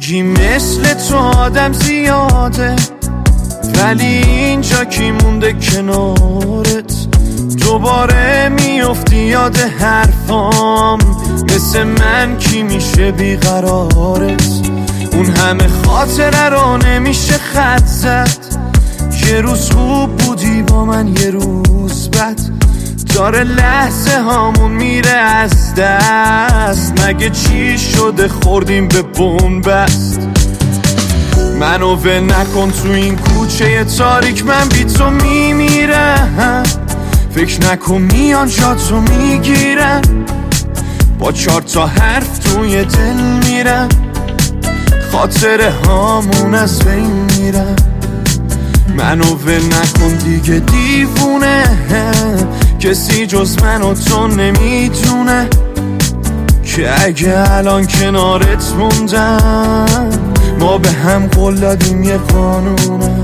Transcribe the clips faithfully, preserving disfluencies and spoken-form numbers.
میگی مثل تو آدم زیاده، ولی اینجا کی مونده کنارت؟ دوباره میافتی یاد حرفام، مثل من کی میشه بیقرارت؟ اون همه خاطره رو نمیشه خط زد، یه روز خوب بودی با من یه روز بد، داره لحظه هامون میره از دست. مگه چی شده خوردیم به بنبست؟ منو ول نکن تو این کوچه تاریک، من بی تو میمیرم. فکر نکن میان جاتو میگیرم، با چار تا حرف توی دل میرم، خاطره هامون از بین میرم. منو ول نکن دیگه دیوونه، کسی جز من و تو نمیدونه که اگه الان کنارت موندم، ما به هم قول دادیم یه قانونه.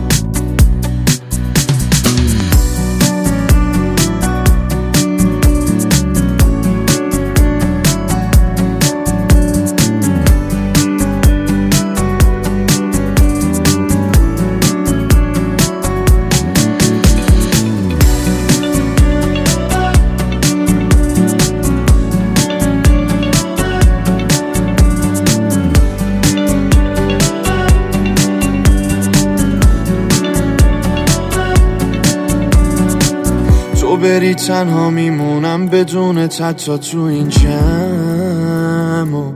تو بری تنها میمونم بدون حتی تو این جمع،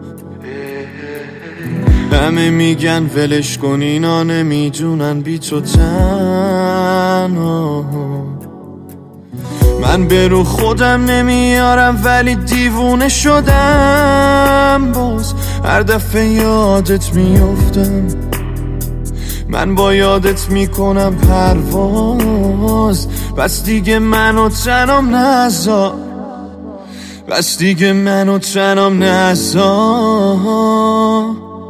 همه میگن ولش کن اینا نمیدونن بی تو تنها. من به رو خودم نمیارم ولی دیوونه شدم، باز هر دفعه یادت میافتم. من با یادت میکنم پرواز، بس دیگه منو تنم نذار، بس دیگه منو تنم نذار.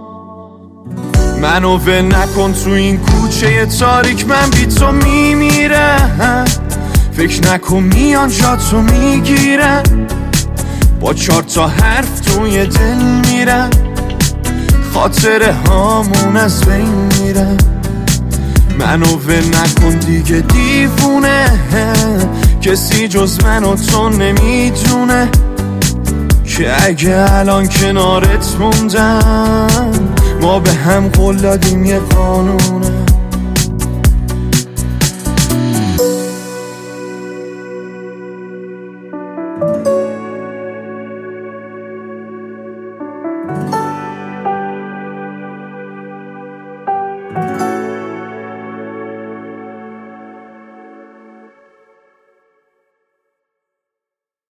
منو ول نکن تو این کوچه تاریک، من بی تو میمیرم. فکر نکن میان جاتو میگیرم، با چار تا حرف توی دل میرم، خاطره هامون از بین میرم. منو ول نکن دیگه دیوونه، کسی جز من و تو نمیدونه که اگه الان کنارت موندم، ما به هم قول دادیم یه قانونه.